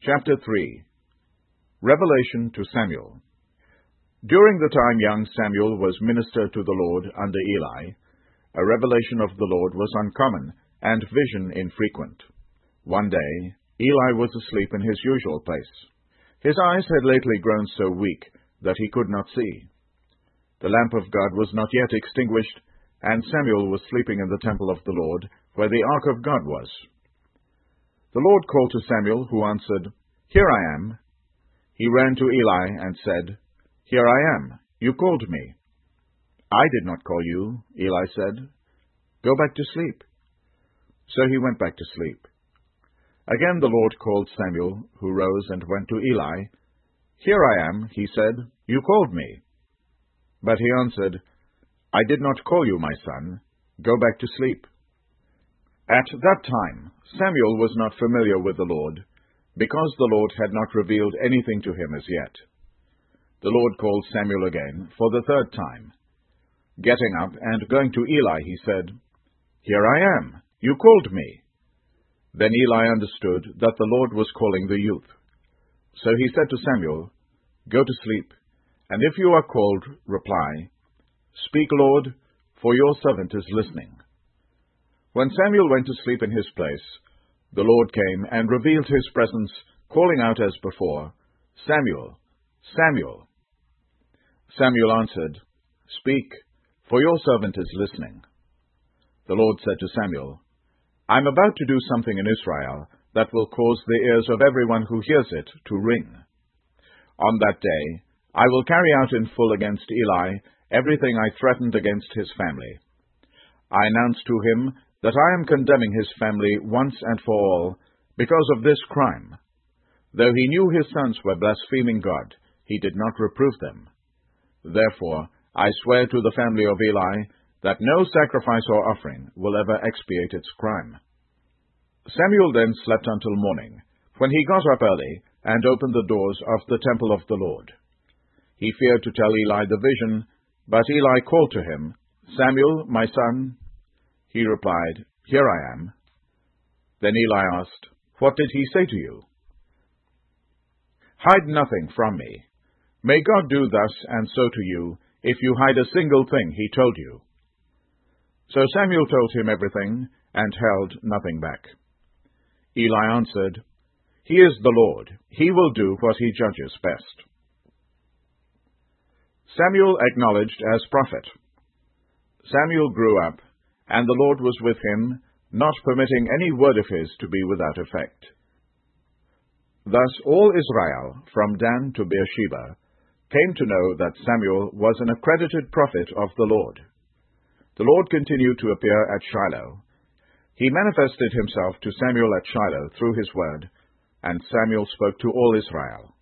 Chapter 3. Revelation to Samuel. During the time young Samuel was minister to the Lord under Eli, a revelation of the Lord was uncommon, and vision infrequent. One day, Eli was asleep in his usual place. His eyes had lately grown so weak that he could not see. The lamp of God was not yet extinguished, and Samuel was sleeping in the temple of the Lord, where the ark of God was. The Lord called to Samuel, who answered, "Here I am." He ran to Eli and said, "Here I am. You called me." "I did not call you," Eli said. "Go back to sleep." So he went back to sleep. Again the Lord called Samuel, who rose and went to Eli. "Here I am," he said. "You called me." But he answered, "I did not call you, my son. Go back to sleep." At that time Samuel was not familiar with the Lord, because the Lord had not revealed anything to him as yet. The Lord called Samuel again for the third time. Getting up and going to Eli, he said, "Here I am. You called me." Then Eli understood that the Lord was calling the youth. So he said to Samuel, "Go to sleep, and if you are called, reply, 'Speak, Lord, for your servant is listening.'" When Samuel went to sleep in his place, the Lord came and revealed his presence, calling out as before, "Samuel, Samuel." Samuel answered, "Speak, for your servant is listening." The Lord said to Samuel, "I am about to do something in Israel that will cause the ears of everyone who hears it to ring. On that day I will carry out in full against Eli everything I threatened against his family. I announce to him that I am condemning his family once and for all because of this crime. Though he knew his sons were blaspheming God, he did not reprove them. Therefore I swear to the family of Eli that no sacrifice or offering will ever expiate its crime." Samuel then slept until morning, when he got up early and opened the doors of the temple of the Lord. He feared to tell Eli the vision, but Eli called to him, "Samuel, my son." He replied, "Here I am." Then Eli asked, "What did he say to you?" "Hide nothing from me. May God do thus and so to you, if you hide a single thing he told you." So Samuel told him everything, and held nothing back. Eli answered, "He is the Lord. He will do what he judges best." Samuel acknowledged as prophet. Samuel grew up, and the Lord was with him, not permitting any word of his to be without effect. Thus all Israel, from Dan to Beersheba, came to know that Samuel was an accredited prophet of the Lord. The Lord continued to appear at Shiloh. He manifested himself to Samuel at Shiloh through his word, and Samuel spoke to all Israel.